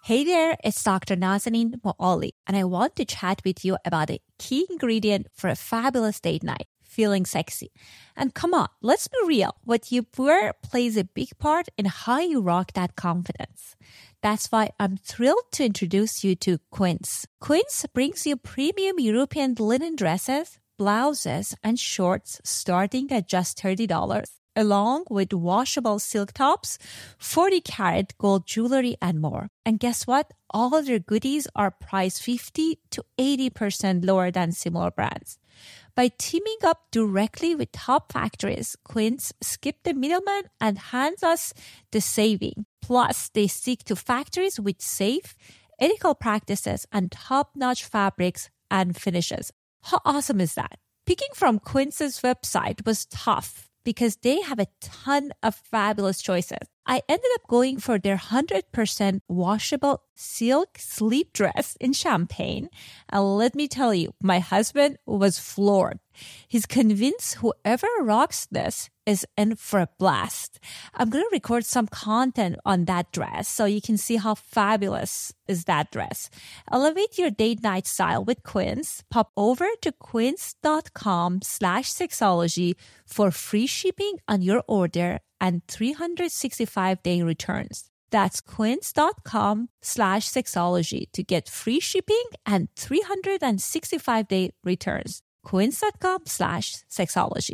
Hey there, it's Dr. Nazanin Moali, and I want to chat with you about a key ingredient for a fabulous date night, feeling sexy. And come on, let's be real. What you wear plays a big part in how you rock that confidence. That's why I'm thrilled to introduce you to Quince. Quince brings you premium European linen dresses, blouses, and shorts starting at just $30, along with washable silk tops, 40-karat gold jewelry, and more. And guess what? All of their goodies are priced 50 to 80% lower than similar brands. By teaming up directly with top factories, Quince skipped the middleman and hands us the saving. Plus, they stick to factories with safe, ethical practices and top-notch fabrics and finishes. How awesome is that? Picking from Quince's website was tough because they have a ton of fabulous choices. I ended up going for their 100% washable silk sleep dress in champagne. And let me tell you, my husband was floored. He's convinced whoever rocks this is in for a blast. I'm going to record some content on that dress so you can see how fabulous is that dress. Elevate your date night style with Quince. Pop over to quince.com/sexology for free shipping on your order and 365-day returns. That's quince.com/sexology to get free shipping and 365-day returns. Quince.com/sexology.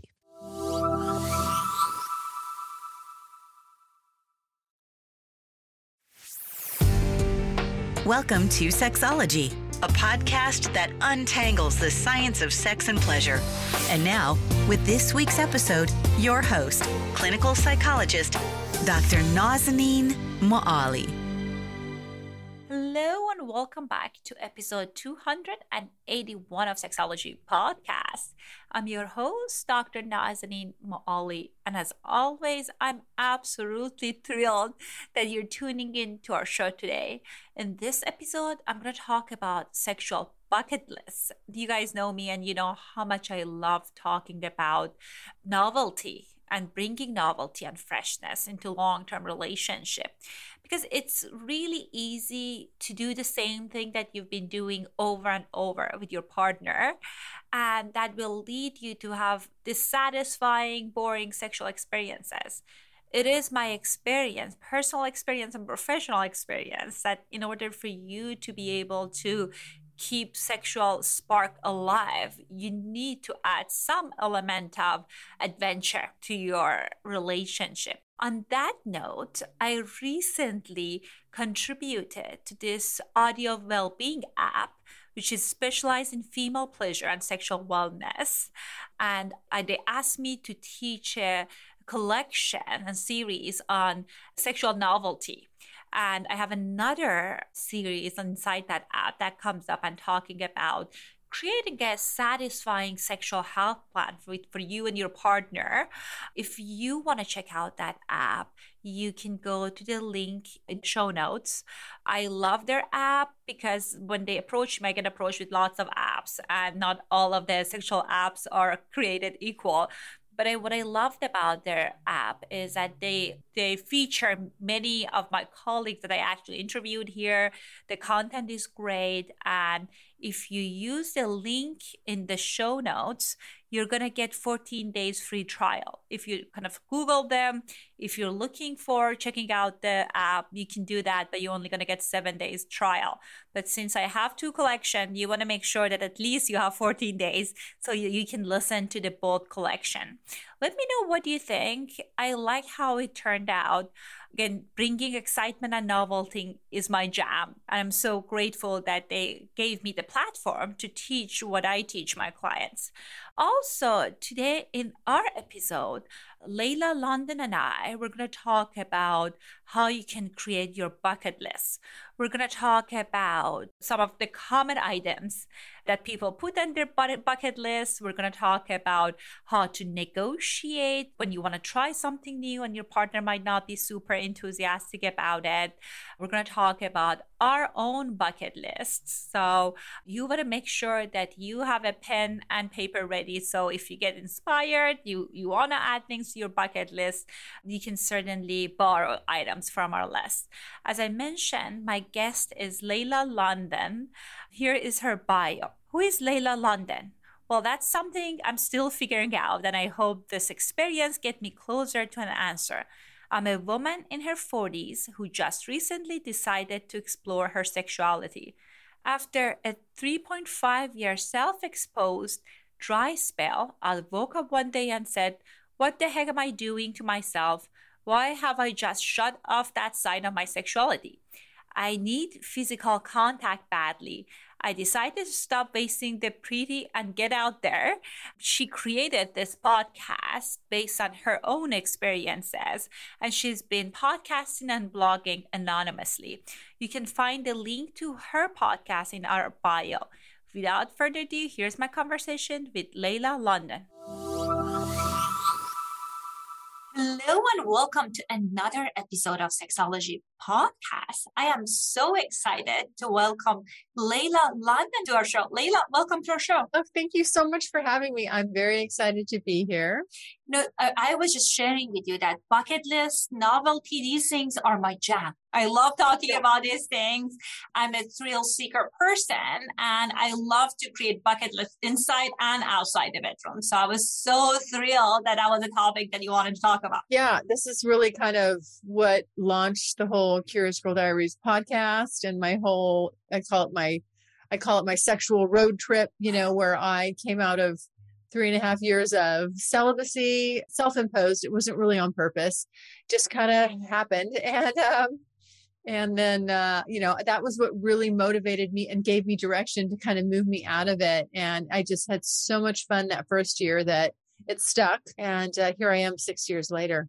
Welcome to Sexology, a podcast that untangles the science of sex and pleasure. And now, with this week's episode, your host, clinical psychologist, Dr. Nazanin Moali. Hello and welcome back to episode 281 of Sexology Podcast. I'm your host, Dr. Nazanin Moali, and as always, I'm absolutely thrilled that you're tuning in to our show today. In this episode, I'm going to talk about sexual bucket lists. You guys know me and you know how much I love talking about novelty and bringing novelty and freshness into long-term relationship, because it's really easy to do the same thing that you've been doing over and over with your partner, and that will lead you to have dissatisfying, boring sexual experiences. It is my experience, personal experience and professional experience, that in order for you to be able to keep sexual spark alive, you need to add some element of adventure to your relationship. On that note, I recently contributed to this audio well-being app, which is specialized in female pleasure and sexual wellness. And they asked me to teach a collection and series on sexual novelty. And I have another series inside that app that comes up and talking about creating a satisfying sexual health plan for you and your partner. If you want to check out that app, you can go to the link in show notes. I love their app because when they approach me, I get approached with lots of apps, and not all of the sexual apps are created equal. But what I loved about their app is that they feature many of my colleagues that I actually interviewed here. The content is great. And if you use the link in the show notes, you're going to get 14 days free trial. If you kind of Google them, if you're looking for checking out the app, you can do that, but you're only going to get 7 days trial. But since I have two collections, you want to make sure that at least you have 14 days so you can listen to the both collection. Let me know what you think. I like how it turned out. Again, bringing excitement and novelty is my jam. And I'm so grateful that they gave me the platform to teach what I teach my clients. Also, today in our episode, Layla London and I, we're going to talk about how you can create your bucket list. We're going to talk about some of the common items that people put on their bucket list. We're going to talk about how to negotiate when you want to try something new and your partner might not be super enthusiastic about it. We're going to talk about our own bucket lists. So you want to make sure that you have a pen and paper ready already. So if you get inspired, you want to add things to your bucket list, you can certainly borrow items from our list. As I mentioned, my guest is Layla London. Here is her bio. Who is Layla London? Well, that's something I'm still figuring out, and I hope this experience gets me closer to an answer. I'm a woman in her 40s who just recently decided to explore her sexuality. After a 3.5-year self-exposed dry spell, I woke up one day and said, what the heck am I doing to myself? Why have I just shut off that side of my sexuality? I need physical contact badly. I decided to stop wasting the pretty and get out there. She created this podcast based on her own experiences, and she's been podcasting and blogging anonymously. You can find the link to her podcast in our bio. Without further ado, here's my conversation with Layla London. Hello and welcome to another episode of Sexology Podcast. I am so excited to welcome Layla London to our show. Layla, welcome to our show. Oh, thank you so much for having me. I'm very excited to be here. No, I was just sharing with you that bucket list, novelty, these things are my jam. I love talking about these things. I'm a thrill seeker person, and I love to create bucket lists inside and outside the bedroom. So I was so thrilled that was a topic that you wanted to talk about. Yeah, this is really kind of what launched the whole Curious Girl Diaries podcast and my whole, I call it my sexual road trip, where I came out of 3.5 years of celibacy, self-imposed. It wasn't really on purpose, just kind of happened. And then, that was what really motivated me and gave me direction to kind of move me out of it. And I just had so much fun that first year that it stuck. And here I am 6 years later.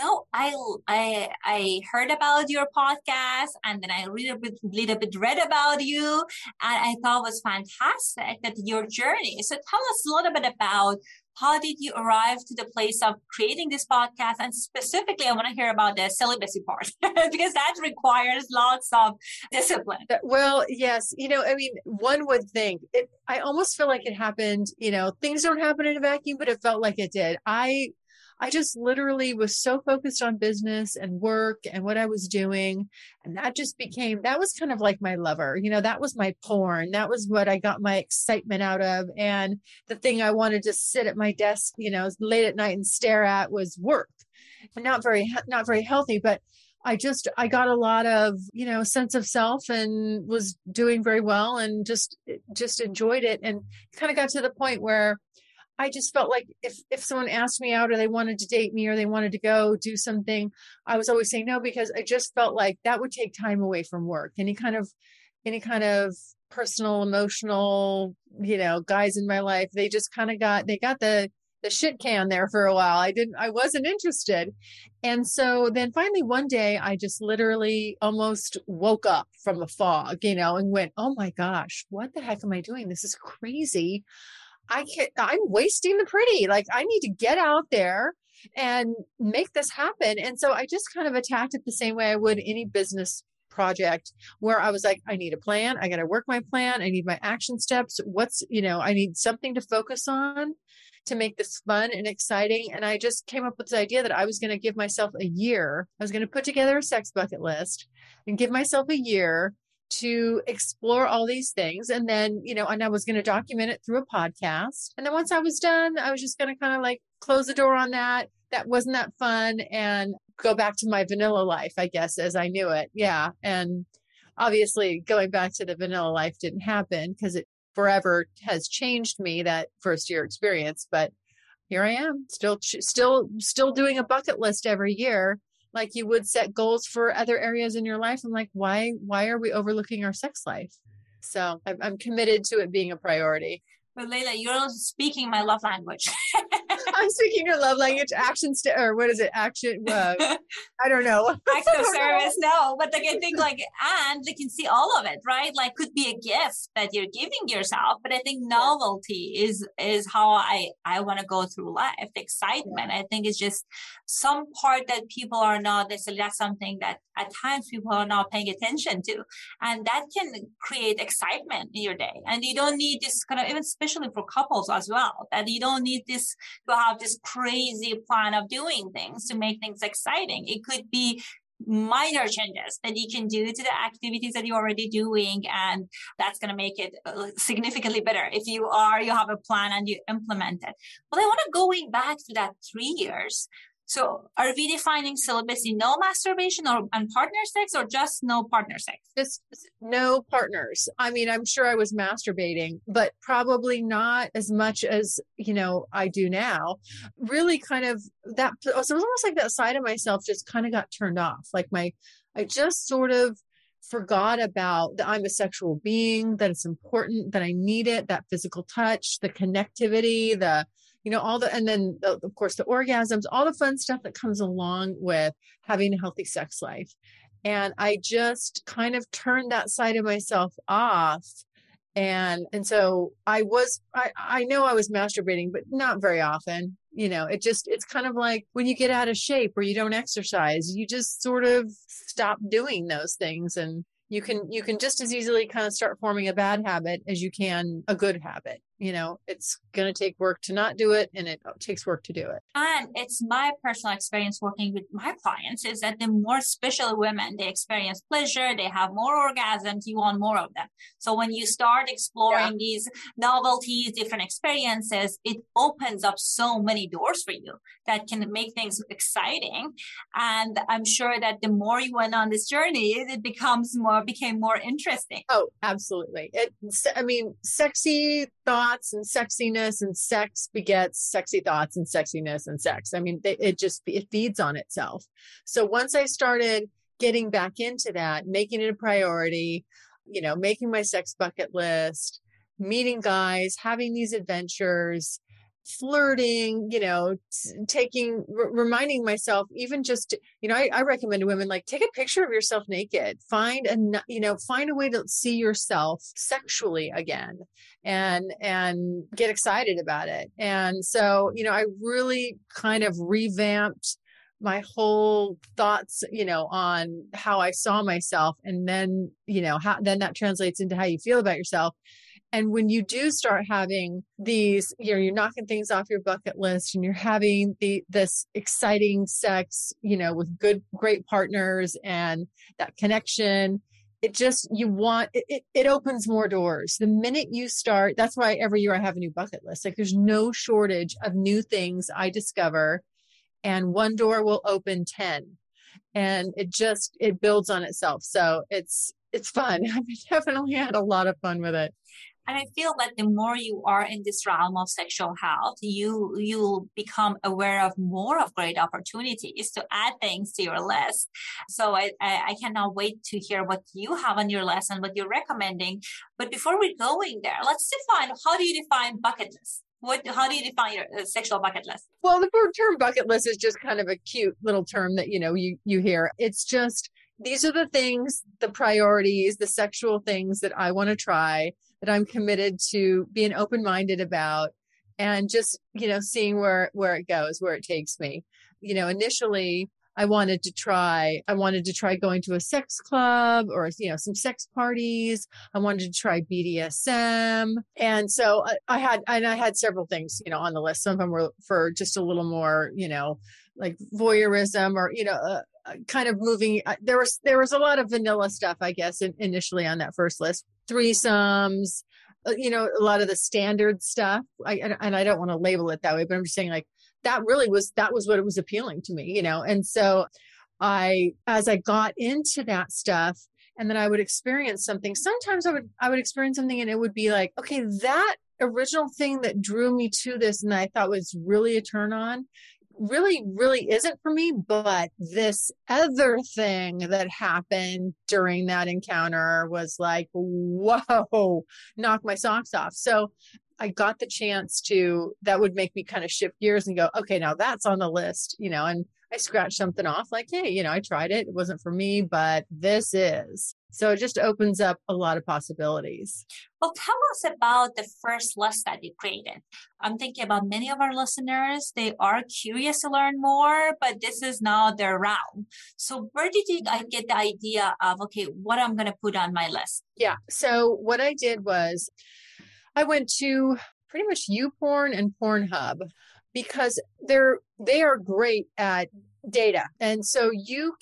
I heard about your podcast, and then I little bit read about you, and I thought it was fantastic that your journey. So tell us a little bit about how did you arrive to the place of creating this podcast, and specifically, I want to hear about the celibacy part because that requires lots of discipline. Well, yes, one would think I almost feel like it happened. Things don't happen in a vacuum, but it felt like it did. I just literally was so focused on business and work and what I was doing. And that was kind of like my lover, that was my porn. That was what I got my excitement out of. And the thing I wanted to sit at my desk, late at night and stare at was work. Not very healthy, but I got a lot of, sense of self and was doing very well and just enjoyed it. And kind of got to the point where I just felt like if someone asked me out or they wanted to date me or they wanted to go do something, I was always saying no, because I just felt like that would take time away from work. Any kind of personal, emotional, guys in my life, they just kind of got the shit can there for a while. I wasn't interested. And so then finally one day I just literally almost woke up from a fog, and went, oh my gosh, what the heck am I doing? This is crazy. I'm wasting the pretty. Like, I need to get out there and make this happen. And so I just kind of attacked it the same way I would any business project, where I was like, I need a plan. I got to work my plan. I need my action steps. I need something to focus on to make this fun and exciting. And I just came up with this idea that I was going to give myself a year. I was going to put together a sex bucket list and give myself a year to explore all these things. And then, and I was going to document it through a podcast. And then once I was done, I was just going to kind of like close the door on that. That wasn't that fun, and go back to my vanilla life, I guess, as I knew it. Yeah. And obviously going back to the vanilla life didn't happen because it forever has changed me, that first year experience. But here I am still doing a bucket list every year. Like you would set goals for other areas in your life. I'm like, why are we overlooking our sex life? So I'm committed to it being a priority. But Layla, you're speaking my love language. I'm speaking your love language, or what is it? Action. I don't know. Acts of service, no. But like I think and they can see all of it, right? Like could be a gift that you're giving yourself. But I think novelty is how I want to go through life. The excitement. I think it's just some part that people are not necessarily, that's something that at times people are not paying attention to. And that can create excitement in your day. And you don't need this kind of, even especially for couples as well, that you don't need this to have this crazy plan of doing things to make things exciting. It could be minor changes that you can do to the activities that you're already doing, and that's going to make it significantly better if you have a plan and you implement it. But I want to going back to that 3 years. So are we defining celibacy no masturbation and partner sex, or just no partner sex? Just no partners. I mean, I'm sure I was masturbating, but probably not as much as, I do now. Really kind of that, so it was almost like that side of myself just kind of got turned off. Like I just sort of forgot about that I'm a sexual being, that it's important, that I need it, that physical touch, the connectivity, and then of course the orgasms, all the fun stuff that comes along with having a healthy sex life. And I just kind of turned that side of myself off. And so I know I was masturbating, but not very often. It's kind of like when you get out of shape or you don't exercise, you just sort of stop doing those things. And you can just as easily kind of start forming a bad habit as you can a good habit. It's going to take work to not do it, and it takes work to do it. And it's my personal experience working with my clients is that the more special women, they experience pleasure, they have more orgasms, you want more of them. So when you start exploring these novelties, different experiences, it opens up so many doors for you that can make things exciting. And I'm sure that the more you went on this journey, it became more interesting. Oh, absolutely. Sexy thoughts and sexiness and sex begets sexy thoughts and sexiness and sex. I mean, it feeds on itself. So once I started getting back into that, making it a priority, making my sex bucket list, meeting guys, having these adventures, flirting, reminding myself, even just, I recommend to women, like, take a picture of yourself naked, find a way to see yourself sexually again and get excited about it. And so, I really kind of revamped my whole thoughts, on how I saw myself. And then, then that translates into how you feel about yourself. And when you do start having these, you're knocking things off your bucket list and you're having this exciting sex, with great partners and that connection, it opens more doors. The minute you start, that's why every year I have a new bucket list. Like there's no shortage of new things I discover, and one door will open 10, and it builds on itself. So it's fun. I've definitely had a lot of fun with it. And I feel that the more you are in this realm of sexual health, you'll become aware of more of great opportunities to add things to your list. So I cannot wait to hear what you have on your list and what you're recommending. But before we're going there, let's define, how do you define bucket list? How do you define your sexual bucket list? Well, the term bucket list is just kind of a cute little term that, you hear. It's just, these are the things, the priorities, the sexual things that I want to try, that I'm committed to being open-minded about, and just, seeing where it goes, where it takes me. Initially I wanted to try going to a sex club or, some sex parties. I wanted to try BDSM. And so I had several things, on the list. Some of them were for just a little more, like voyeurism or, kind of moving. There was a lot of vanilla stuff, I guess, initially on that first list. Threesomes, a lot of the standard stuff. I don't want to label it that way, but I'm just saying, like, that was what it was appealing to me, And so as I got into that stuff, and then I would experience something, sometimes I would experience something and it would be like, okay, that original thing that drew me to this and I thought was really a turn on really, really isn't for me. But this other thing that happened during that encounter was like, whoa, knock my socks off. So I got the chance to, that would make me kind of shift gears and go, okay, now that's on the list, and I scratched something off like, hey, I tried it. It wasn't for me, but this is. So it just opens up a lot of possibilities. Well, tell us about the first list that you created. I'm thinking about many of our listeners. They are curious to learn more, but this is now their realm. So where did you get the idea of, okay, what I'm going to put on my list? Yeah. So what I did was I went to pretty much YouPorn and Pornhub because they are great at data. And so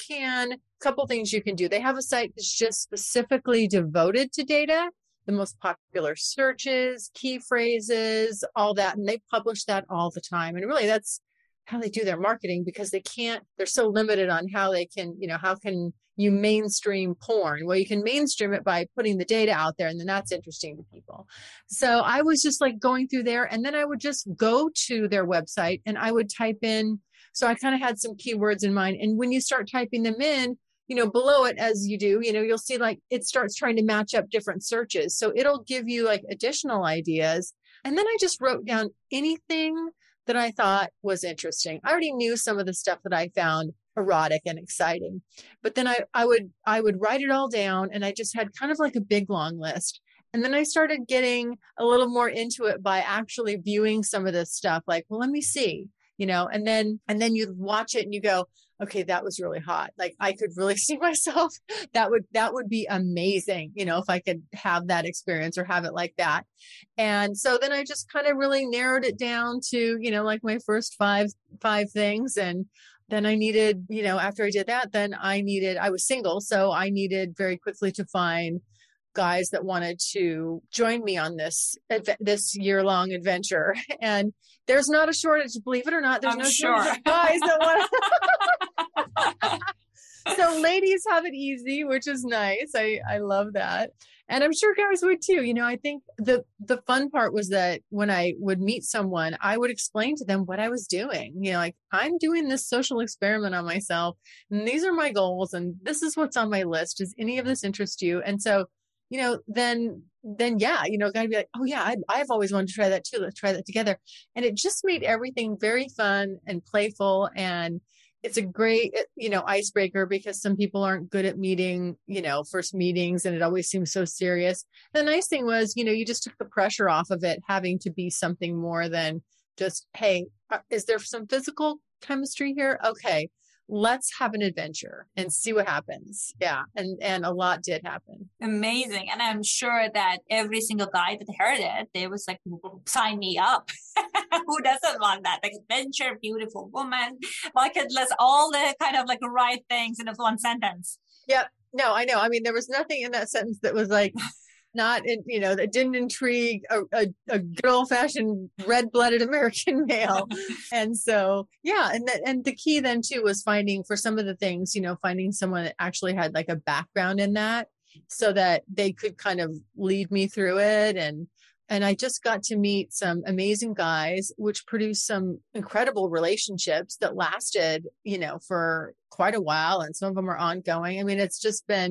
a couple things you can do. They have a site that's just specifically devoted to data, the most popular searches, key phrases, all that. And they publish that all the time. And really that's how they do their marketing because they're so limited on how they can, how can you mainstream porn? Well, you can mainstream it by putting the data out there, and then that's interesting to people. So I was just like going through there, and then I would just go to their website and I would type in. So I kind of had some keywords in mind. And when you start typing them in, below it, as you do, you'll see like it starts trying to match up different searches. So it'll give you like additional ideas. And then I just wrote down anything that I thought was interesting. I already knew some of the stuff that I found erotic and exciting, but then I would write it all down, and I just had kind of like a big long list. And then I started getting a little more into it by actually viewing some of this stuff, like, well, let me see, and then you watch it and you go, okay, that was really hot. Like I could really see myself. That would be amazing, if I could have that experience or have it like that. And so then I just kind of really narrowed it down to, like my first five things. And then I needed, after I did that, I was single. So I needed very quickly to find guys that wanted to join me on this year-long adventure. And there's not a shortage, believe it or not. There's shortage of guys that want. So ladies have it easy, which is nice. I love that. And I'm sure guys would too. I think the fun part was that when I would meet someone, I would explain to them what I was doing. like I'm doing this social experiment on myself, and these are my goals, and this is what's on my list. Does any of this interest you? And so, then yeah, gotta be like, oh yeah, I've always wanted to try that too. Let's try that together. And it just made everything very fun and playful. And it's a great, icebreaker because some people aren't good at meeting, first meetings, and it always seems so serious. The nice thing was, you just took the pressure off of it having to be something more than just, hey, is there some physical chemistry here? Okay, let's have an adventure and see what happens. Yeah. And a lot did happen. Amazing. And I'm sure that every single guy that heard it, they was like, sign me up. Who doesn't want that? Like adventure, beautiful woman, bucket list, all the kind of like right things in a one sentence. Yeah. No, I know. I mean, there was nothing in that sentence that was like, not, that didn't intrigue a good old fashioned red-blooded American male. And so, yeah. And the key then too was finding, for some of the things, finding someone that actually had like a background in that so that they could kind of lead me through it. And I just got to meet some amazing guys, which produced some incredible relationships that lasted, for quite a while. And some of them are ongoing. I mean, it's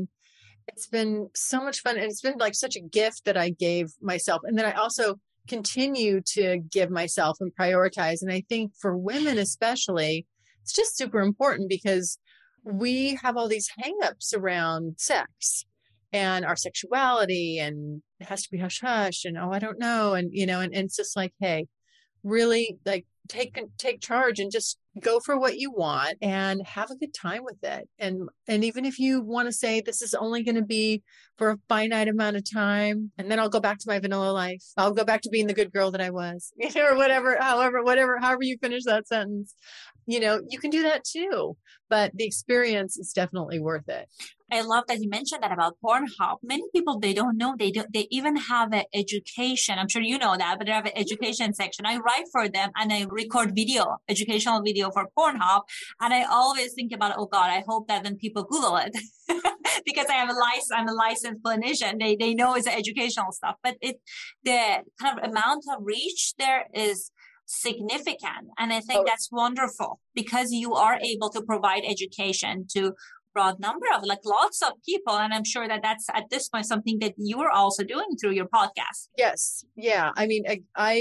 been so much fun. And it's been like such a gift that I gave myself. And then I also continue to give myself and prioritize. And I think for women, especially, it's just super important because we have all these hangups around sex and our sexuality, and it has to be hush hush. And, oh, I don't know. And, and it's just like, hey, really like take charge and just go for what you want and have a good time with it. And even if you want to say this is only going to be for a finite amount of time, and then I'll go back to my vanilla life. I'll go back to being the good girl that I was, or whatever, however you finish that sentence, you can do that too. But the experience is definitely worth it. I love that you mentioned that about Pornhub. Many people, they don't know. They even have an education. I'm sure you know that, but they have an education section. I write for them and I record educational video for Pornhub. And I always think about, oh God, I hope that when people Google it, because I'm a licensed clinician. They know it's educational stuff, but the kind of amount of reach there is significant. And I think that's wonderful because you are able to provide education to broad number of like lots of people. And I'm sure that that's at this point something that you are also doing through your podcast. Yes. Yeah. I mean,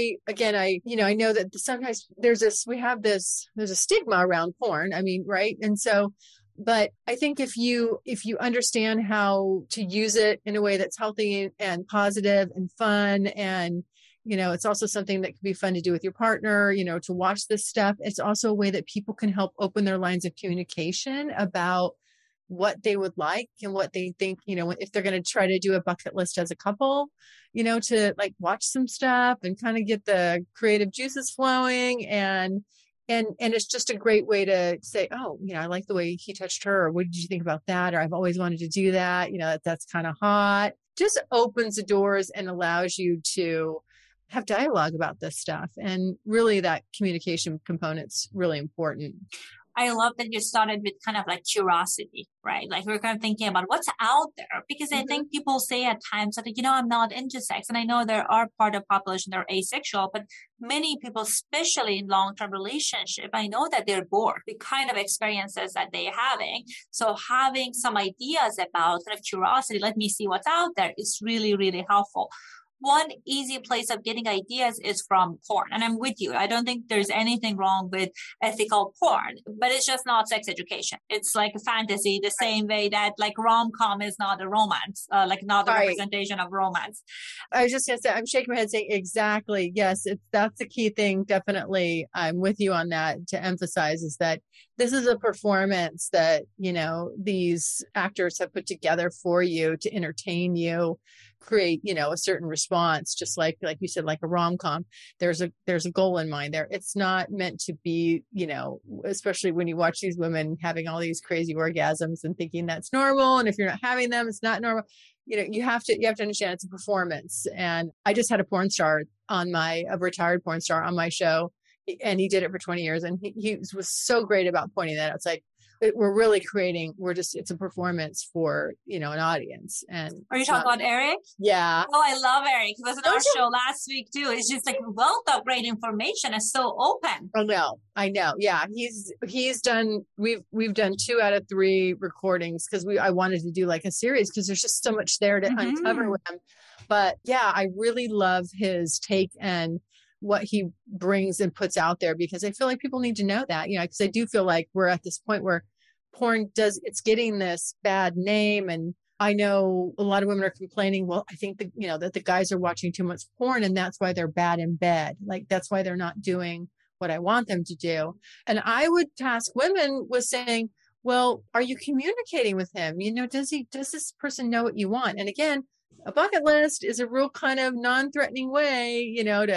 I know that sometimes there's a stigma around porn. I mean, right. And so, but I think if you understand how to use it in a way that's healthy and positive and fun, and it's also something that can be fun to do with your partner, to watch this stuff. It's also a way that people can help open their lines of communication about what they would like and what they think, if they're going to try to do a bucket list as a couple, to like watch some stuff and kind of get the creative juices flowing. And it's just a great way to say, oh, I like the way he touched her. Or what did you think about that? Or I've always wanted to do that. That's kind of hot. Just opens the doors and allows you to have dialogue about this stuff. And really that communication component's really important. I love that you started with kind of like curiosity, right? Like we're kind of thinking about what's out there, because I think people say at times that, I'm not into sex. And I know there are part of the population that are asexual, but many people, especially in long-term relationship, I know that they're bored with kind of experiences that they're having. So having some ideas about kind of curiosity, let me see what's out there, is really, really helpful. One easy place of getting ideas is from porn. And I'm with you. I don't think there's anything wrong with ethical porn, but it's just not sex education. It's like a fantasy, the same way that like rom-com is not a romance, like not a representation of romance. I was just going to say, I'm shaking my head saying exactly. Yes, that's the key thing. Definitely. I'm with you on that, to emphasize is that this is a performance that, these actors have put together for you to entertain you, create, a certain response, just like you said, like a rom-com. There's a goal in mind there. It's not meant to be, especially when you watch these women having all these crazy orgasms and thinking that's normal. And if you're not having them, it's not normal. You have to understand it's a performance. And I just had a retired porn star on my show, and he did it for 20 years. And he was so great about pointing that out. It's like, we're really it's a performance for, an audience. And are you talking about Eric? Yeah. Oh, I love Eric. He was on our show last week too. It's just like wealth of great information. It's so open. Oh, I know. Yeah. He's done, we've done 2 out of 3 recordings because I wanted to do like a series because there's just so much there to uncover with him. But yeah, I really love his take and what he brings and puts out there, because I feel like people need to know that, because I do feel like we're at this point where porn it's getting this bad name. And I know a lot of women are complaining, well, I think that the guys are watching too much porn and that's why they're bad in bed. Like, that's why they're not doing what I want them to do. And I would task women with saying, well, are you communicating with him? Does this person know what you want? And again, a bucket list is a real kind of non-threatening way,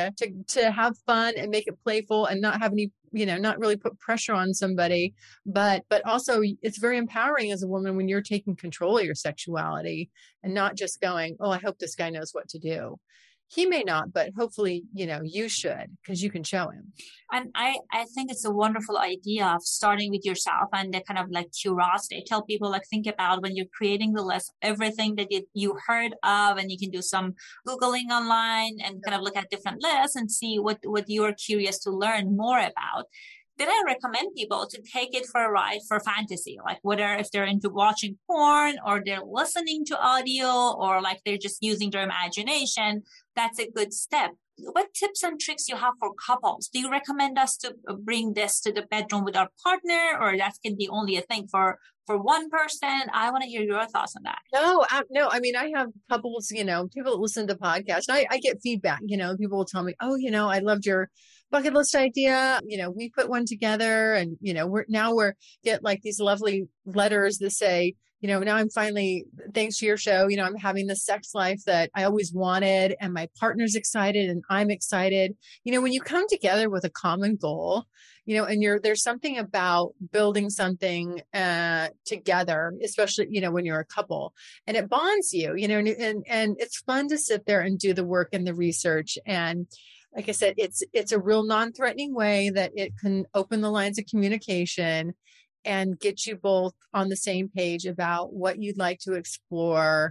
to have fun and make it playful and not have any, not really put pressure on somebody. But also it's very empowering as a woman when you're taking control of your sexuality and not just going, oh, I hope this guy knows what to do. He may not, but hopefully, you should, because you can show him. And I think it's a wonderful idea of starting with yourself and the kind of like curiosity. I tell people, like, think about when you're creating the list, everything that you heard of, and you can do some Googling online and kind of look at different lists and see what you're curious to learn more about. Then I recommend people to take it for a ride for fantasy, like whether if they're into watching porn or they're listening to audio or like they're just using their imagination. That's a good step. What tips and tricks you have for couples? Do you recommend us to bring this to the bedroom with our partner, or that can be only a thing for one person? I want to hear your thoughts on that. No. I mean, I have couples, people that listen to podcasts. And I get feedback, people will tell me, oh, I loved your bucket list idea. We put one together and, we're get like these lovely letters that say, now I'm finally, thanks to your show, I'm having the sex life that I always wanted, and my partner's excited and I'm excited. When you come together with a common goal, and there's something about building something together, especially, when you're a couple, and it bonds you, and it's fun to sit there and do the work and the research. And like I said, it's a real non-threatening way that it can open the lines of communication and get you both on the same page about what you'd like to explore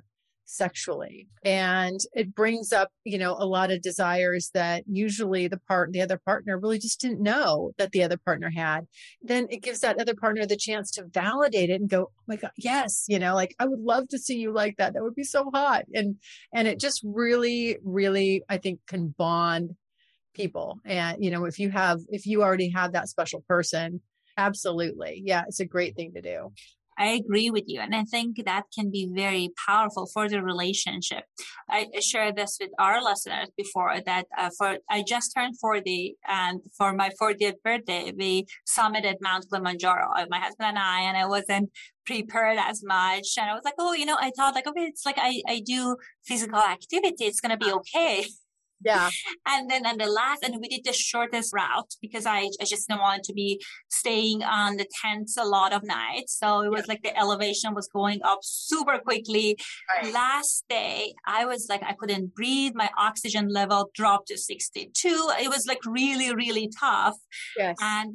sexually. And it brings up, a lot of desires that usually the other partner really just didn't know that the other partner had. Then it gives that other partner the chance to validate it and go, oh my God, yes, like I would love to see you like that. That would be so hot. And it just really, really, I think, can bond people. And, if you already have that special person, absolutely. Yeah. It's a great thing to do. I agree with you. And I think that can be very powerful for the relationship. I shared this with our listeners before that I just turned 40, and for my 40th birthday, we summited Mount Kilimanjaro, my husband and I wasn't prepared as much. And I was like, I thought like, okay, it's like I do physical activity. It's going to be okay. Yeah. And then we did the shortest route because I just didn't want to be staying on the tents a lot of nights. So it was like the elevation was going up super quickly. Right. Last day, I was like, I couldn't breathe. My oxygen level dropped to 62. It was like really, really tough. Yes. And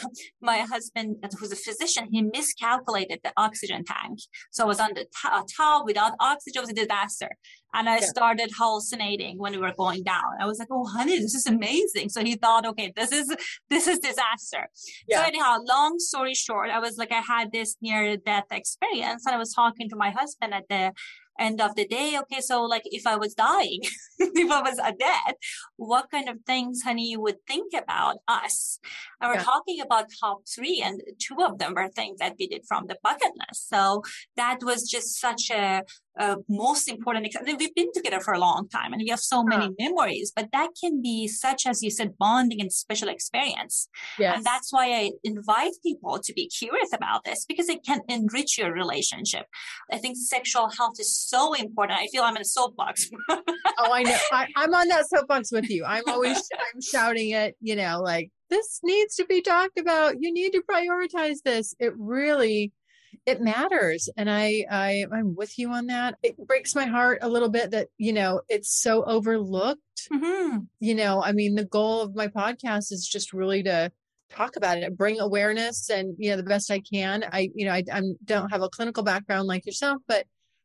my husband, who's a physician, he miscalculated the oxygen tank. So I was on the top without oxygen. It was a disaster. And I started hallucinating when we were going down. I was like, oh, honey, this is amazing. So he thought, okay, this is disaster. Yeah. So anyhow, long story short, I had this near death experience. And I was talking to my husband at the end of the day. Okay, so like if I was dying, if I was dead, what kind of things, honey, you would think about us? And we're talking about top 3, and 2 of them were things that we did from the bucket list. So that was just such a most important. We've been together for a long time and we have so many memories, but that can be such, as you said, bonding and special experience. Yes. And that's why I invite people to be curious about this, because it can enrich your relationship. I think sexual health is so important. I feel I'm in a soapbox. Oh, I know. I'm on that soapbox with you. I'm shouting it, like, this needs to be talked about. You need to prioritize this. It matters. And I'm with you on that. It breaks my heart a little bit that, it's so overlooked. Mm-hmm. The goal of my podcast is just really to talk about it, bring awareness and, the best I can. I don't have a clinical background like yourself, but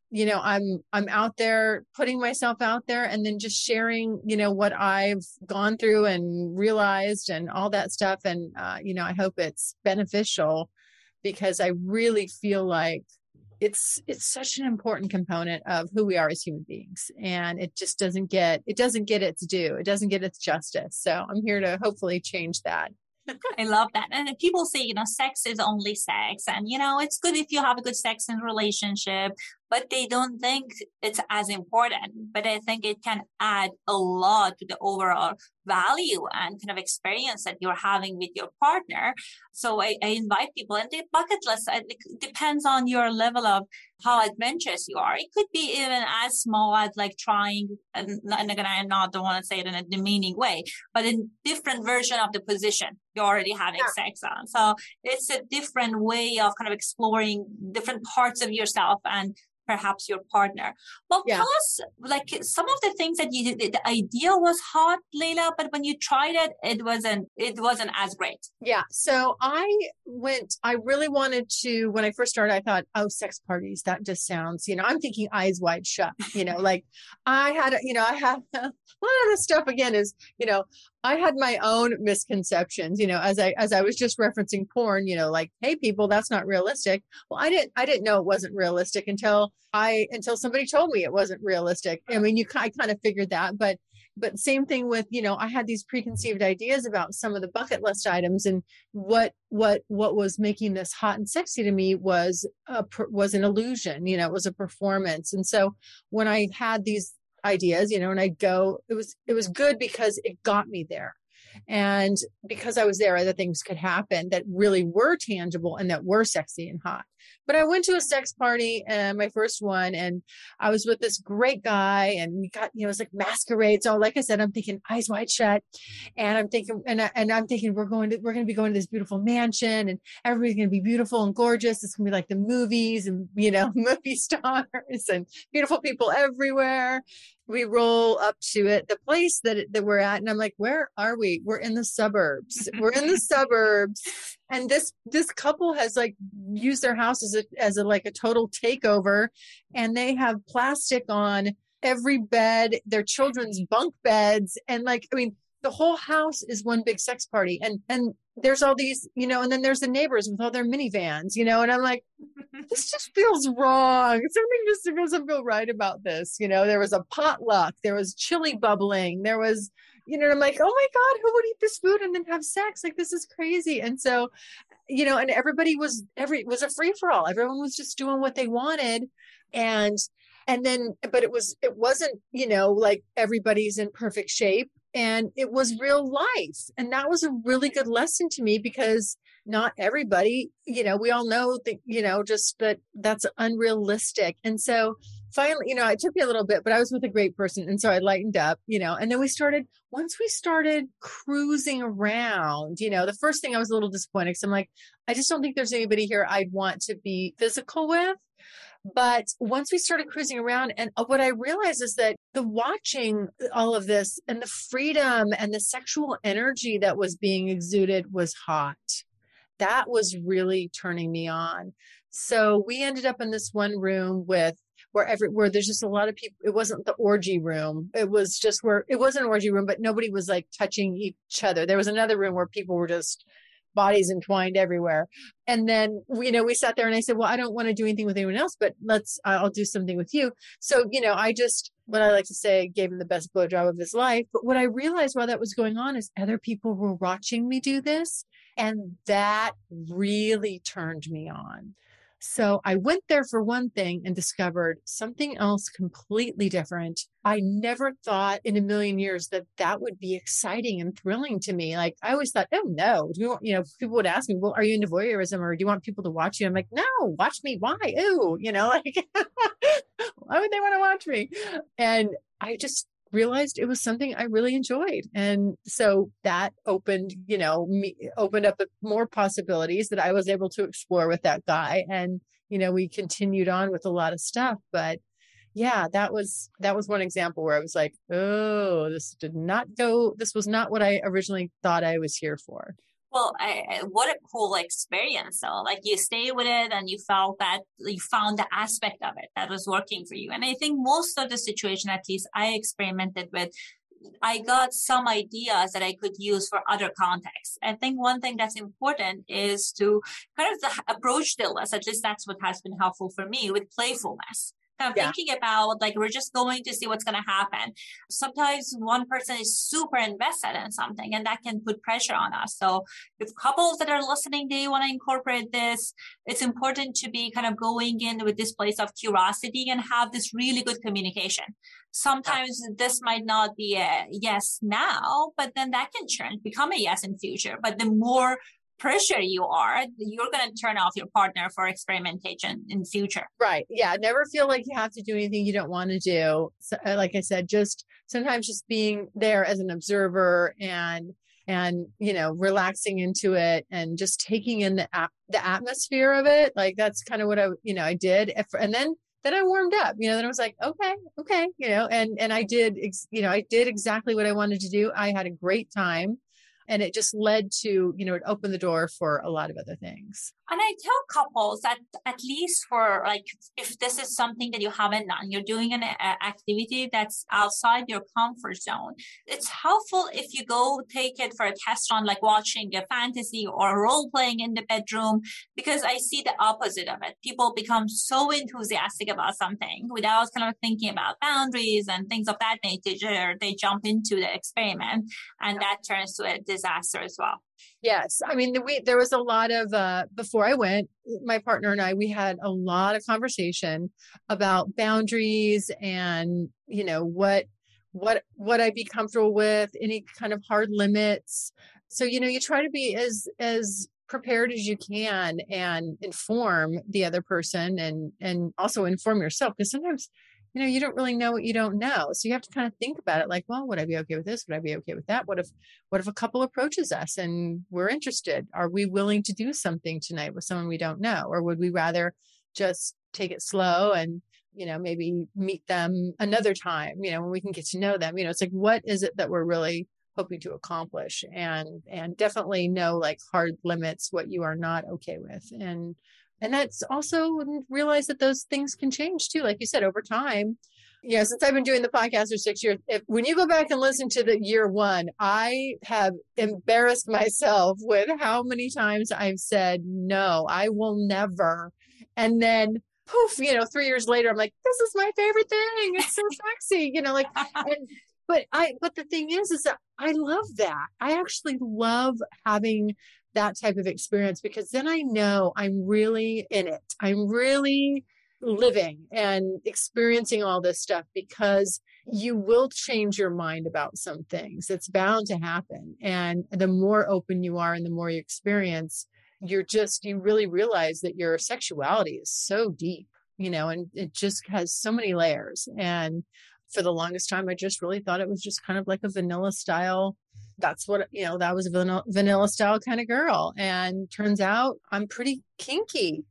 I'm out there putting myself out there and then just sharing, what I've gone through and realized and all that stuff. And, I hope it's beneficial, because I really feel like it's such an important component of who we are as human beings. And it just doesn't get its due. It doesn't get its justice. So I'm here to hopefully change that. I love that. And people say, sex is only sex. And, it's good if you have a good sex in relationship, but they don't think it's as important. But I think it can add a lot to the overall value and kind of experience that you're having with your partner. So I invite people, and the bucket list, it depends on your level of how adventurous you are. It could be even as small as like trying, and again, I don't want to say it in a demeaning way, but a different version of the position you're already having sex on. So it's a different way of kind of exploring different parts of yourself and perhaps your partner. Well, tell us like some of the things that you did. The idea was hot, Leila, but when you tried it, it wasn't as great. Yeah. So I really wanted to, when I first started, I thought, oh, sex parties, that just sounds, I'm thinking Eyes Wide Shut, like I had a lot of this stuff again is, I had my own misconceptions, as I was just referencing porn, like, hey, people, that's not realistic. Well, I didn't know it wasn't realistic until somebody told me it wasn't realistic. I mean, I kind of figured that, but same thing with, I had these preconceived ideas about some of the bucket list items, and what was making this hot and sexy to me was an illusion, it was a performance. And so when I had these ideas, and I'd go, it was good because it got me there. And because I was there, other things could happen that really were tangible and that were sexy and hot. But I went to a sex party, my first one, and I was with this great guy, and we got, it was like masquerade. So like I said, I'm thinking Eyes Wide Shut, and I'm thinking, I'm thinking we're going to be going to this beautiful mansion, and everybody's going to be beautiful and gorgeous. It's going to be like the movies and, movie stars and beautiful people everywhere. We roll up to it, the place that we're at. And I'm like, where are we? We're in the suburbs. We're in the suburbs. And this couple has like used their house as a like a total takeover, and they have plastic on every bed, their children's bunk beds, and like, I mean, the whole house is one big sex party. And there's all these, and then there's the neighbors with all their minivans, and I'm like, this just feels wrong. Something just doesn't feel right about this. There was a potluck, there was chili bubbling, there was, I'm like, oh my God, who would eat this food and then have sex? Like, this is crazy. And so, and everybody it was a free for all. Everyone was just doing what they wanted. And then, but it wasn't, like everybody's in perfect shape, and it was real life. And that was a really good lesson to me, because not everybody, we all know that, just that's unrealistic. And so finally, it took me a little bit, but I was with a great person. And so I lightened up, and then once we started cruising around, the first thing I was a little disappointed, because I'm like, I just don't think there's anybody here I'd want to be physical with. But once we started cruising around, and what I realized is that the watching all of this and the freedom and the sexual energy that was being exuded was hot. That was really turning me on. So we ended up in this one room where there's just a lot of people. It wasn't the orgy room. It was just it wasn't an orgy room, but nobody was like touching each other. There was another room where people were just bodies entwined everywhere. And then, we sat there, and I said, well, I don't want to do anything with anyone else, but I'll do something with you. So, I just, what I like to say, gave him the best blowjob of his life. But what I realized while that was going on is other people were watching me do this. And that really turned me on. So I went there for one thing and discovered something else completely different. I never thought in a million years that would be exciting and thrilling to me. Like, I always thought, oh no, people would ask me, well, are you into voyeurism, or do you want people to watch you? I'm like, no, watch me. Why? Ooh, like, why would they want to watch me? And I just realized it was something I really enjoyed. And so that opened up more possibilities that I was able to explore with that guy. And, we continued on with a lot of stuff, but yeah, that was one example where I was like, oh, this was not what I originally thought I was here for. Well, what a cool experience, though. Like, you stay with it, and you felt that you found the aspect of it that was working for you. And I think most of the situation, at least I experimented with, I got some ideas that I could use for other contexts. I think one thing that's important is to kind of approach the list. At least that's what has been helpful for me, with playfulness. Thinking about, like, we're just going to see what's going to happen. Sometimes one person is super invested in something, and that can put pressure on us. So if couples that are listening, they want to incorporate this, it's important to be kind of going in with this place of curiosity and have this really good communication. Sometimes this might not be a yes now, but then that can become a yes in future. But the more pressure you're going to turn off your partner for experimentation in future. Right. Yeah. Never feel like you have to do anything you don't want to do. So, like I said, just sometimes just being there as an observer and relaxing into it and just taking in the atmosphere of it. Like, that's kind of what I did. And then I warmed up, then I was like, okay, and I did exactly what I wanted to do. I had a great time. And it just led to, it opened the door for a lot of other things. And I tell couples that, at least for, like, if this is something that you haven't done, you're doing an activity that's outside your comfort zone, it's helpful if you go take it for a test run, like watching a fantasy or role playing in the bedroom, because I see the opposite of it. People become so enthusiastic about something without kind of thinking about boundaries and things of that nature. They jump into the experiment, and that turns to a disaster as well. Yes. I mean, there was a lot of, before I went, my partner and I, we had a lot of conversation about boundaries and, what I'd be comfortable with, any kind of hard limits. So, you try to be as prepared as you can and inform the other person and also inform yourself, because sometimes, you don't really know what you don't know. So you have to kind of think about it, like, well, would I be okay with this? Would I be okay with that? What if a couple approaches us and we're interested? Are we willing to do something tonight with someone we don't know? Or would we rather just take it slow and, maybe meet them another time, when we can get to know them? It's like, what is it that we're really hoping to accomplish, and definitely know like hard limits, what you are not okay with. And that's also realize that those things can change too. Like you said, over time, since I've been doing the podcast for 6 years, when you go back and listen to the year one, I have embarrassed myself with how many times I've said, no, I will never. And then poof, 3 years later, I'm like, this is my favorite thing. It's so sexy, but the thing is that I love that. I actually love having that type of experience, because then I know I'm really in it. I'm really living and experiencing all this stuff, because you will change your mind about some things. It's bound to happen. And the more open you are and the more you experience, you really realize that your sexuality is so deep, and it just has so many layers. And for the longest time, I just really thought it was just kind of like a vanilla style. That's what, that was a vanilla style kind of girl. And turns out I'm pretty kinky.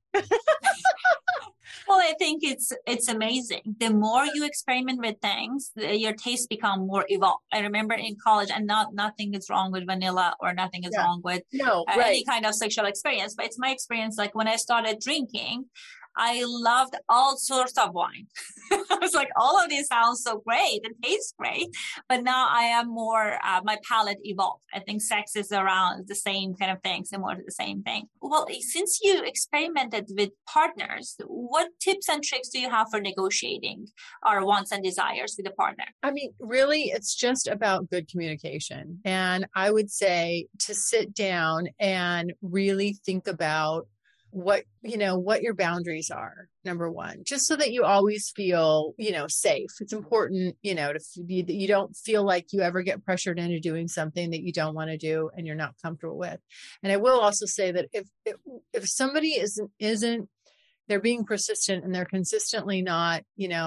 Well, I think it's amazing. The more you experiment with things, your tastes become more evolved. I remember in college, and nothing is wrong with vanilla, or nothing is wrong with any kind of sexual experience. But it's my experience. Like when I started drinking, I loved all sorts of wine. I was like, all of these sounds so great and taste great. But now I am more, my palate evolved. I think sex is around the same kind of thing, similar to the same thing. Well, since you experimented with partners, what tips and tricks do you have for negotiating our wants and desires with a partner? I mean, really, it's just about good communication. And I would say to sit down and really think about what your boundaries are, number one, just so that you always feel, safe. It's important, you don't feel like you ever get pressured into doing something that you don't want to do and you're not comfortable with. And I will also say that if somebody isn't they're being persistent and they're consistently not,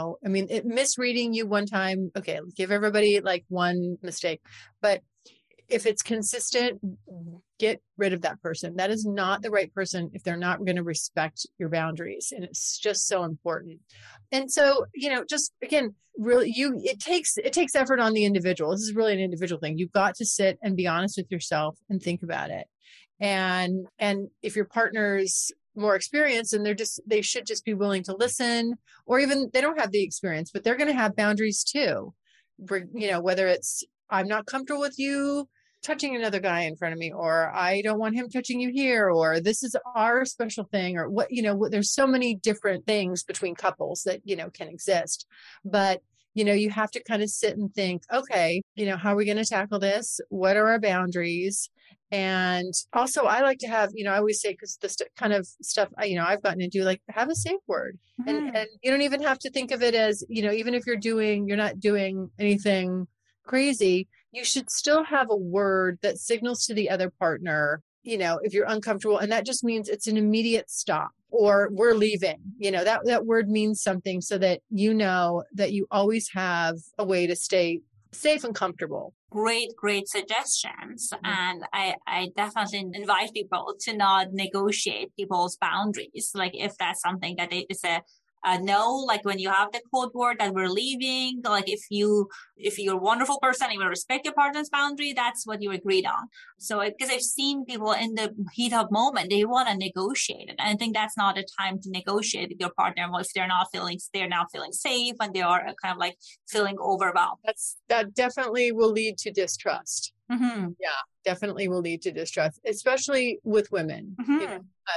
misreading you one time, okay, give everybody like one mistake, but if it's consistent, get rid of that person. That is not the right person if they're not going to respect your boundaries. And it's just so important. And so, just again, really, it takes effort on the individual. This is really an individual thing. You've got to sit and be honest with yourself and think about it. And if your partner's more experienced, and they should just be willing to listen, or even they don't have the experience, but they're going to have boundaries too. Whether it's, I'm not comfortable with you touching another guy in front of me, or I don't want him touching you here, or this is our special thing, or what, there's so many different things between couples that, can exist. But, you have to kind of sit and think, okay, how are we going to tackle this? What are our boundaries? And also I like to have, I always say, because this kind of stuff, I've gotten into, like, have a safe word. Mm-hmm. And you don't even have to think of it as, even if you're not doing anything crazy, you should still have a word that signals to the other partner, if you're uncomfortable. And that just means it's an immediate stop, or we're leaving. That word means something, so that that you always have a way to stay safe and comfortable. Great suggestions. Mm-hmm. And I definitely invite people to not negotiate people's boundaries. Like if that's something that is a no, like when you have the code word that we're leaving, like if you're a wonderful person, you will respect your partner's boundary, that's what you agreed on. So, because I've seen people in the heat of moment, they want to negotiate it. And I think that's not a time to negotiate with your partner if they're not feeling safe, and they are kind of like feeling overwhelmed. That definitely will lead to distrust. Mm-hmm. Yeah, definitely will lead to distrust, especially with women. Mm-hmm.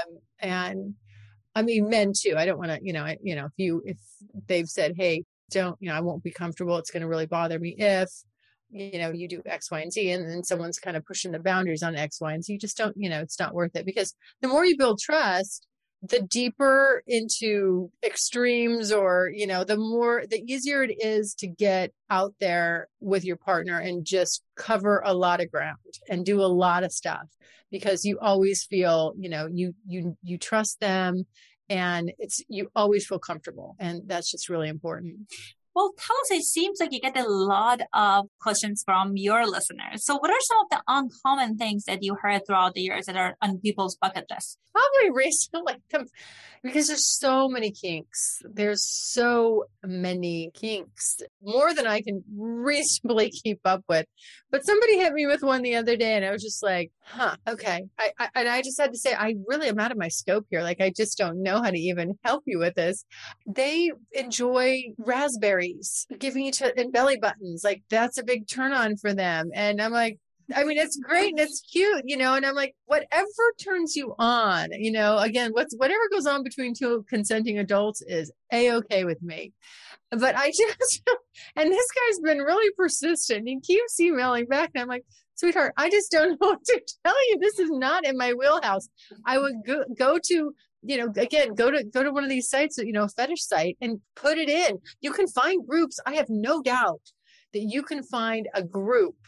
And I mean, men too. I don't want to, if they've said, hey, don't, I won't be comfortable. It's going to really bother me if, you do X, Y, and Z, and then someone's kind of pushing the boundaries on X, Y, and Z. You just don't, it's not worth it, because the more you build trust, the deeper into extremes, or, the easier it is to get out there with your partner and just cover a lot of ground and do a lot of stuff, because you always feel, you trust them, and you always feel comfortable. And that's just really important. Well, tell us, it seems like you get a lot of questions from your listeners. So what are some of the uncommon things that you heard throughout the years that are on people's bucket list? Probably recently, because there's so many kinks. There's so many kinks, more than I can reasonably keep up with. But somebody hit me with one the other day and I was just like, okay. I just had to say, I really am out of my scope here. Like, I just don't know how to even help you with this. They enjoy raspberries, giving each other and belly buttons. Like, that's a big turn on for them. And I'm like, I mean, it's great and it's cute, and I'm like, whatever turns you on, again, whatever goes on between two consenting adults is A-okay with me. But I just, and this guy's been really persistent. He keeps emailing back and I'm like, sweetheart, I just don't know what to tell you. This is not in my wheelhouse. I would go to, again, go to one of these sites, a fetish site, and put it in. You can find groups. I have no doubt that you can find a group,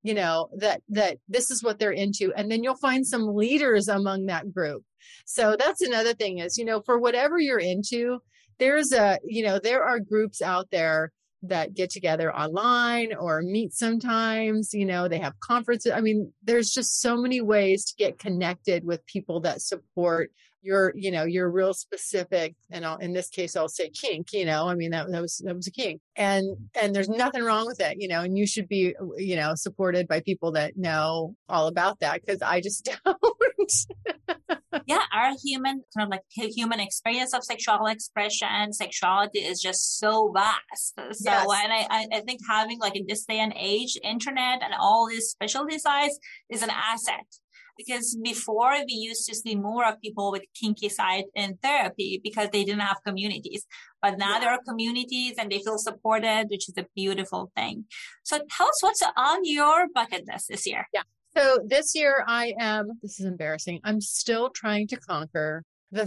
that this is what they're into. And then you'll find some leaders among that group. So that's another thing is, for whatever you're into, there are groups out there that get together online or meet sometimes, they have conferences. I mean, there's just so many ways to get connected with people that support your real specific, and in this case, I'll say kink, I mean, that was a kink, and there's nothing wrong with it, and you should be, supported by people that know all about that, because I just don't. Yeah, our human experience of sexual expression, sexuality is just so vast. So, yes. And I think having, like, in this day and age, internet and all these specialty sites is an asset. Because before, we used to see more of people with kinky side in therapy because they didn't have communities. But now there are communities and they feel supported, which is a beautiful thing. So tell us what's on your bucket list this year. Yeah. So this year this is embarrassing. I'm still trying to conquer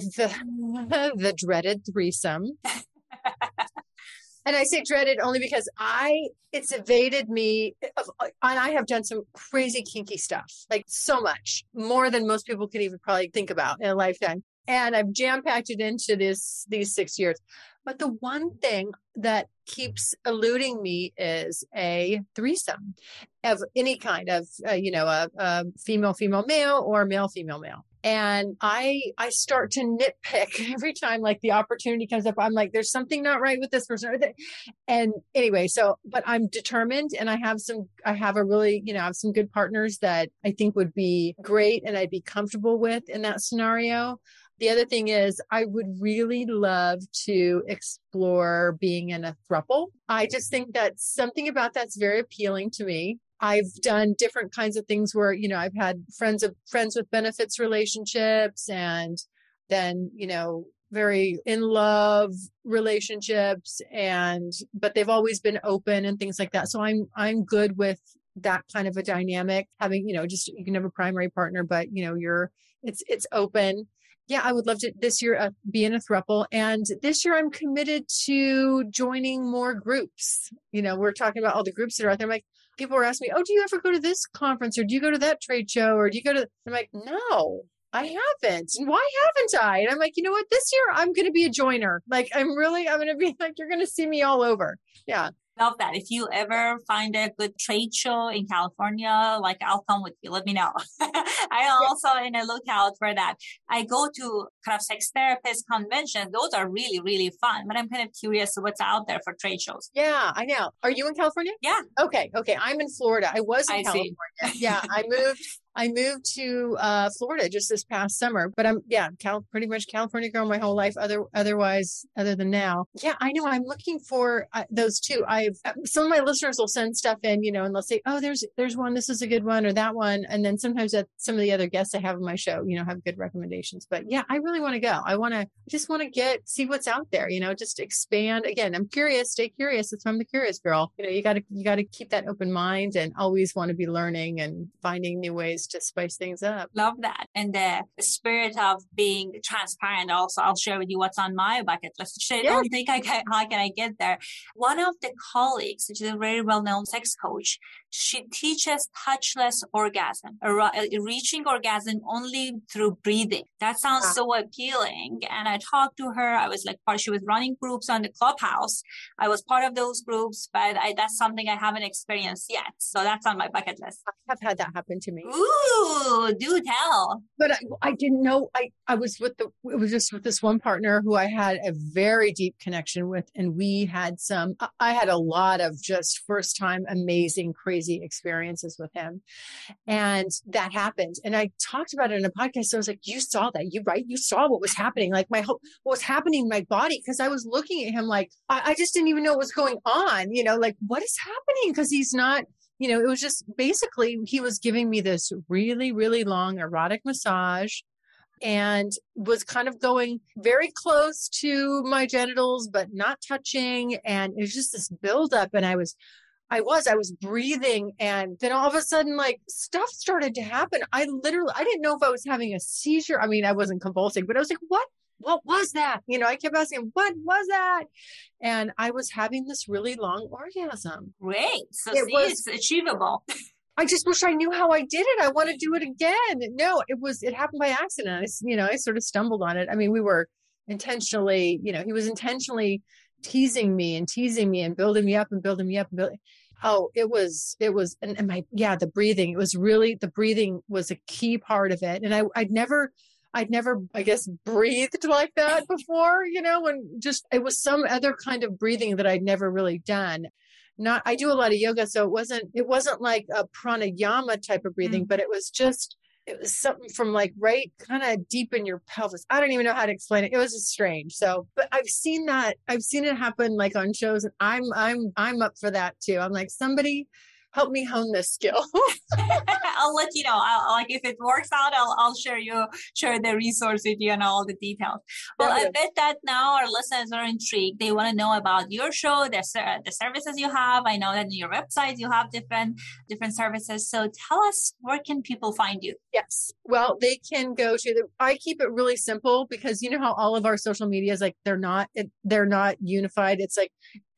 the dreaded threesome. And I say dreaded only because it's evaded me. And I have done some crazy kinky stuff, like so much more than most people could even probably think about in a lifetime. And I've jam-packed it into these 6 years. But the one thing that keeps eluding me is a threesome of any kind of, a female male or male female male. And I start to nitpick every time, like, the opportunity comes up. I'm like, there's something not right with this person. And anyway, but I'm determined, and I have some good partners that I think would be great and I'd be comfortable with in that scenario. The other thing is, I would really love to explore being in a throuple. I just think that something about that's very appealing to me. I've done different kinds of things where, I've had friends with benefits relationships, and then, very in love relationships, but they've always been open and things like that. So I'm good with that kind of a dynamic, having, just, you can have a primary partner, but it's open. Yeah, I would love to this year be in a throuple. And this year I'm committed to joining more groups. We're talking about all the groups that are out there. I'm like, people were asking me, do you ever go to this conference, or do you go to that trade show, or do you go to, I'm like, no, I haven't. And why haven't I? And I'm like, you know what, this year I'm going to be a joiner. Like, I'm going to be like, you're going to see me all over. Yeah. Love that. If you ever find a good trade show in California, like, I'll come with you. Let me know. I also in a lookout for that. I go to kind of sex therapist conventions. Those are really, really fun. But I'm kind of curious what's out there for trade shows. Yeah, I know. Are you in California? Yeah. Okay. I'm in Florida. I was in California. Yeah, I moved to Florida just this past summer, but I'm pretty much California girl my whole life. Other than now, yeah, I know. I'm looking for those two. Some of my listeners will send stuff in, and they'll say, "Oh, there's one. This is a good one," or that one. And then sometimes some of the other guests I have on my show, have good recommendations. But yeah, I really want to go. I just want to see what's out there. Just expand. Again, I'm curious. Stay curious. That's why I'm the curious girl. You got to keep that open mind and always want to be learning and finding new ways to spice things up. Love that. And the spirit of being transparent also, I'll share with you what's on my bucket list. I don't think how can I get there? One of the colleagues, which is a very well-known sex coach, she teaches touchless orgasm, reaching orgasm only through breathing. That sounds so appealing. And I talked to her. I was like, she was running groups on the Clubhouse. I was part of those groups, but that's something I haven't experienced yet. So that's on my bucket list. I have had that happen to me. Ooh, do tell. But I didn't know. I was it was just with this one partner who I had a very deep connection with. And I had a lot of just first time, amazing, crazy experiences with him. And that happened. And I talked about it in a podcast. So I was like, you saw that, you saw what was happening. Like what was happening in my body. Cause I was looking at him like, I just didn't even know what was going on, like what is happening? Cause he's not, it was just basically, he was giving me this really, really long erotic massage and was kind of going very close to my genitals, but not touching. And it was just this buildup. And I was breathing. And then all of a sudden, like stuff started to happen. I didn't know if I was having a seizure. I mean, I wasn't convulsing, but I was like, what was that? I kept asking, what was that? And I was having this really long orgasm. Great. So it's achievable. I just wish I knew how I did it. I want to do it again. No, it happened by accident. I sort of stumbled on it. I mean, we were intentionally, he was intentionally teasing me and building me up and building me up and building. Oh, it was, and the breathing was a key part of it. And I'd never, I guess, breathed like that before, when it was some other kind of breathing that I'd never really done. I do a lot of yoga, so it wasn't like a pranayama type of breathing, but it was something from like right kind of deep in your pelvis. I don't even know how to explain it. It was just strange. So, but I've seen it happen like on shows, and I'm up for that too. I'm like, somebody help me hone this skill. I'll let you know. Like if it works out, I'll share the resource with you and all the details. Well, I bet that now our listeners are intrigued. They want to know about your show, the services you have. I know that in your website you have different services. So tell us, where can people find you? Yes. Well, they can go to I keep it really simple because you know how all of our social media is like, they're not unified. It's like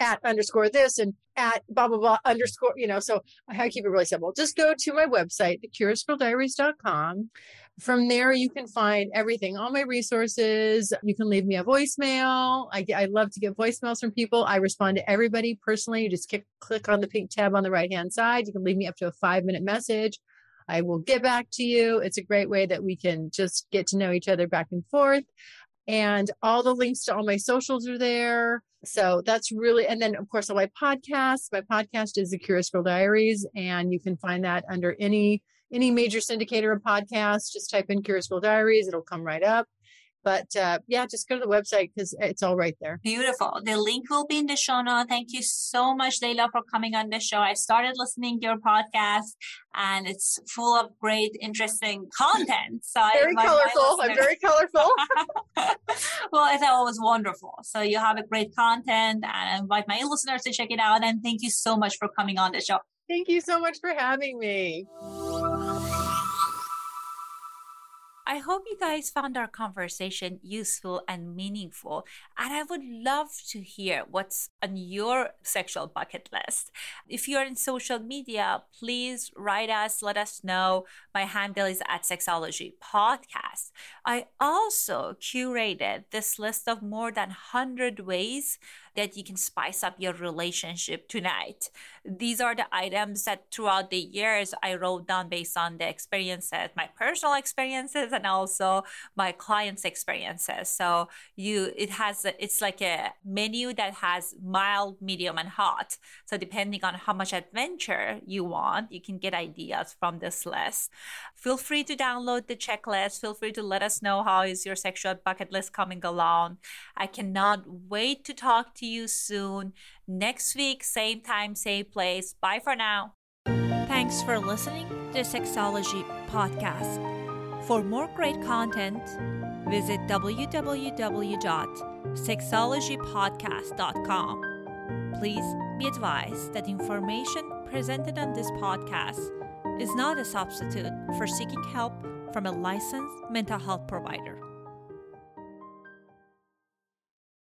@ this and @ blah, blah, blah _ so I keep it really simple. Just go to my website, thecuriousgirldiaries.com. From there, you can find everything, all my resources. You can leave me a voicemail. I love to get voicemails from people. I respond to everybody personally. You just click on the pink tab on the right-hand side. You can leave me up to a 5-minute message. I will get back to you. It's a great way that we can just get to know each other back and forth. And all the links to all my socials are there. So that's really, and then of course, all my podcasts. My podcast is The Curious Girl Diaries, and you can find that under any major syndicator of podcasts. Just type in Curious Girl Diaries. It'll come right up. But just go to the website because it's all right there. Beautiful. The link will be in the show notes. Thank you so much, Layla, for coming on the show. I started listening to your podcast, and it's full of great, interesting content. So very colorful. I'm very colorful. Well, it's always wonderful. So you have a great content, and I invite my listeners to check it out. And thank you so much for coming on the show. Thank you so much for having me. I hope you guys found our conversation useful and meaningful, and I would love to hear what's on your sexual bucket list. If you're in social media, please write us, let us know. My handle is @sexologypodcast. I also curated this list of more than 100 ways that you can spice up your relationship tonight. These are the items that throughout the years I wrote down based on the experiences, my personal experiences, and also my clients' experiences. So it's like a menu that has mild, medium, and hot. So depending on how much adventure you want, you can get ideas from this list. Feel free to download the checklist. Feel free to let us know how is your sexual bucket list coming along. I cannot wait to talk to you soon. Next week, same time, same place. Bye for now. Thanks for listening to Sexology Podcast. For more great content, visit www.sexologypodcast.com. Please be advised that information presented on this podcast is not a substitute for seeking help from a licensed mental health provider.